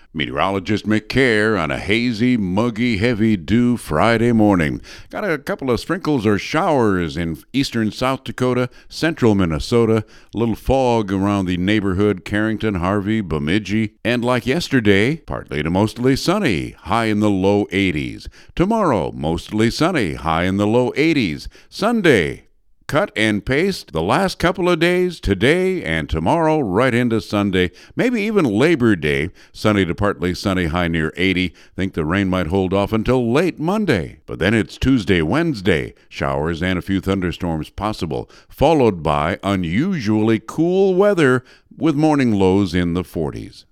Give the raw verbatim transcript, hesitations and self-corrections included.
Meteorologist Mick Care on a hazy, muggy, heavy dew Friday morning. Got a couple of sprinkles or showers in eastern South Dakota, central Minnesota, a little fog around the neighborhood, Carrington, Harvey, Bemidji, and like yesterday, partly to mostly sunny, high in the low eighties. Tomorrow, mostly sunny, high in the low eighties. Sunday, cut and paste the last couple of days, today and tomorrow, right into Sunday, maybe even Labor Day. Sunny to partly sunny, high near eighty. Think the rain might hold off until late Monday. But then it's Tuesday, Wednesday. Showers and a few thunderstorms possible, followed by unusually cool weather with morning lows in the forties.